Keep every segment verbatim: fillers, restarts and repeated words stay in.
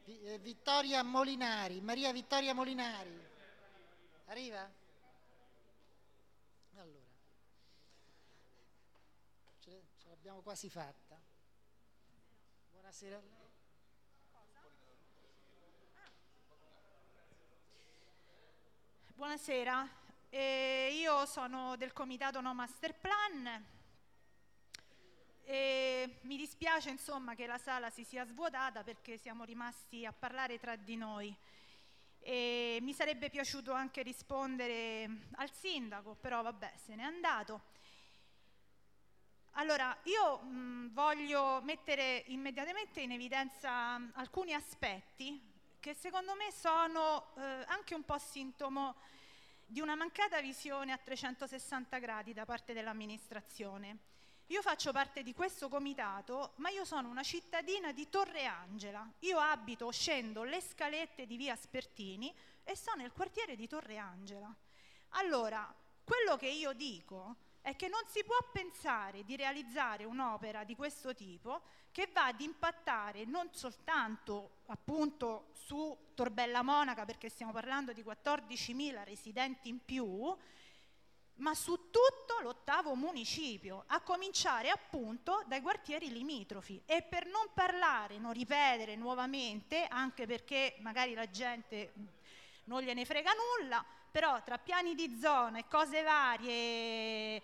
Vi- eh, Vittoria Molinari, Maria Vittoria Molinari. Arriva? Allora, ce, ce l'abbiamo quasi fatta. Buonasera a lei. Buonasera, eh, io sono del comitato No Master Plan e mi dispiace insomma che la sala si sia svuotata perché siamo rimasti a parlare tra di noi e mi sarebbe piaciuto anche rispondere al sindaco, però vabbè, se n'è andato. Allora, io mh, voglio mettere immediatamente in evidenza mh, alcuni aspetti che secondo me sono eh, anche un po' sintomo di una mancata visione a trecentosessanta gradi da parte dell'amministrazione. Io faccio parte di questo comitato, ma io sono una cittadina di Torre Angela. Io abito, scendo le scalette di via Spertini e sto nel quartiere di Torre Angela. Allora, quello che io dico è che non si può pensare di realizzare un'opera di questo tipo che va ad impattare non soltanto appunto su Torbella Monaca, perché stiamo parlando di quattordicimila residenti in più, ma su tutto l'ottavo municipio, a cominciare appunto dai quartieri limitrofi. E per non parlare, non ripetere nuovamente, anche perché magari la gente non gliene frega nulla, però tra piani di zona e cose varie,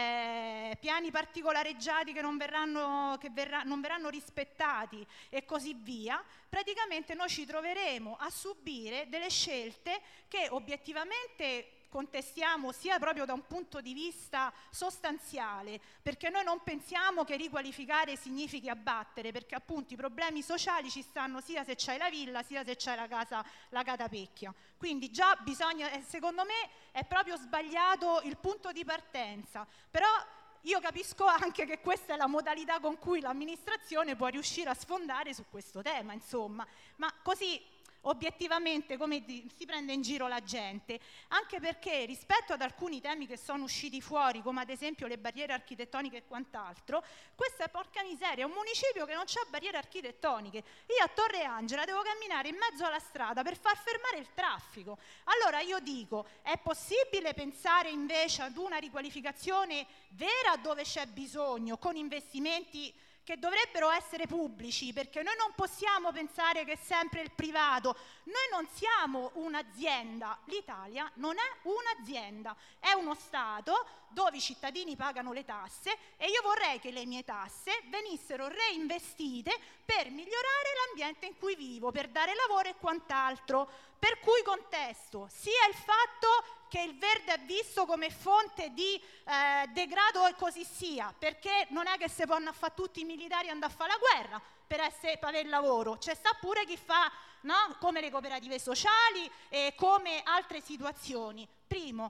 eh, piani particolareggiati che, non verranno, che verrà, non verranno rispettati e così via, praticamente noi ci troveremo a subire delle scelte che obiettivamente contestiamo sia proprio da un punto di vista sostanziale, perché noi non pensiamo che riqualificare significhi abbattere, perché appunto i problemi sociali ci stanno sia se c'hai la villa sia se c'hai la casa, la catapecchia. Quindi già bisogna, secondo me è proprio sbagliato il punto di partenza, però io capisco anche che questa è la modalità con cui l'amministrazione può riuscire a sfondare su questo tema, insomma, ma così obiettivamente come si prende in giro la gente, anche perché rispetto ad alcuni temi che sono usciti fuori, come ad esempio le barriere architettoniche e quant'altro, questa è, porca miseria, è un municipio che non c'ha barriere architettoniche. Io a Torre Angela devo camminare in mezzo alla strada per far fermare il traffico. Allora io dico, è possibile pensare invece ad una riqualificazione vera dove c'è bisogno, con investimenti che dovrebbero essere pubblici, perché noi non possiamo pensare che è sempre il privato. Noi non siamo un'azienda, l'Italia non è un'azienda, è uno Stato dove i cittadini pagano le tasse e io vorrei che le mie tasse venissero reinvestite per migliorare l'ambiente in cui vivo, per dare lavoro e quant'altro. Per cui contesto sia il fatto che il verde è visto come fonte di eh, degrado e così sia, perché non è che si possono fare tutti i militari andare a fare la guerra per, essere, per avere lavoro, c'è sta pure chi fa, no? Come le cooperative sociali e come altre situazioni. Primo.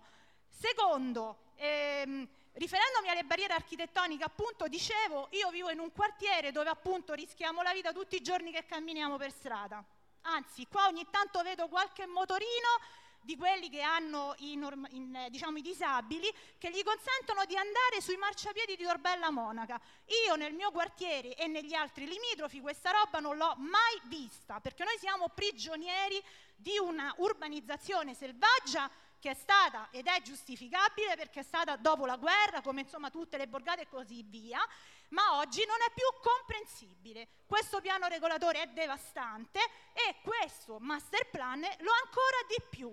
Secondo, ehm, riferendomi alle barriere architettoniche, appunto dicevo, io vivo in un quartiere dove appunto rischiamo la vita tutti i giorni che camminiamo per strada. Anzi, qua ogni tanto vedo qualche motorino di quelli che hanno i, norm- in, diciamo, i disabili, che gli consentono di andare sui marciapiedi di Torbella Monaca. Io nel mio quartiere e negli altri limitrofi questa roba non l'ho mai vista, perché noi siamo prigionieri di una urbanizzazione selvaggia che è stata ed è giustificabile perché è stata dopo la guerra, come insomma tutte le borgate e così via, ma oggi non è più comprensibile. Questo piano regolatore è devastante e questo master plan lo è ancora di più.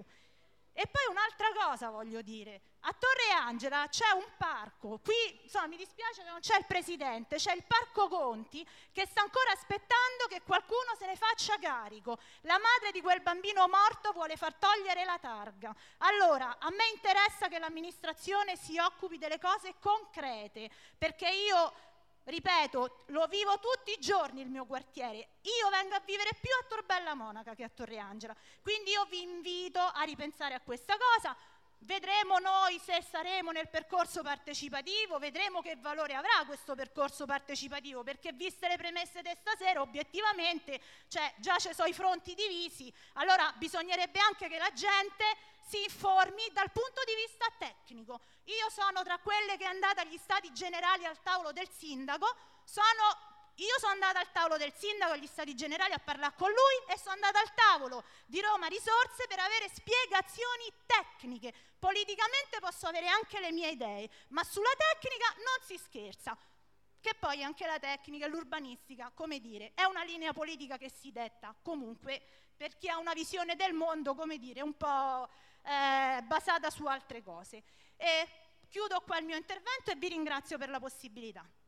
E poi un'altra cosa voglio dire, a Torre Angela c'è un parco, qui insomma mi dispiace che non c'è il presidente, c'è il Parco Conti che sta ancora aspettando che qualcuno se ne faccia carico. La madre di quel bambino morto vuole far togliere la targa. Allora, a me interessa che l'amministrazione si occupi delle cose concrete, perché io ripeto, lo vivo tutti i giorni il mio quartiere, io vengo a vivere più a Torbella Monaca che a Torre Angela, quindi io vi invito a ripensare a questa cosa. Vedremo noi se saremo nel percorso partecipativo, vedremo che valore avrà questo percorso partecipativo, perché viste le premesse di stasera obiettivamente, cioè già ci sono i fronti divisi, allora bisognerebbe anche che la gente si informi dal punto di vista tecnico. Io sono tra quelle che è andata agli stati generali al tavolo del sindaco, sono io sono andata al tavolo del sindaco agli Stati Generali a parlare con lui e sono andata al tavolo di Roma Risorse per avere spiegazioni tecniche. Politicamente posso avere anche le mie idee, ma sulla tecnica non si scherza. Che poi anche la tecnica e l'urbanistica, come dire, è una linea politica che si detta comunque per chi ha una visione del mondo, come dire, un po' eh, basata su altre cose. E chiudo qua il mio intervento e vi ringrazio per la possibilità.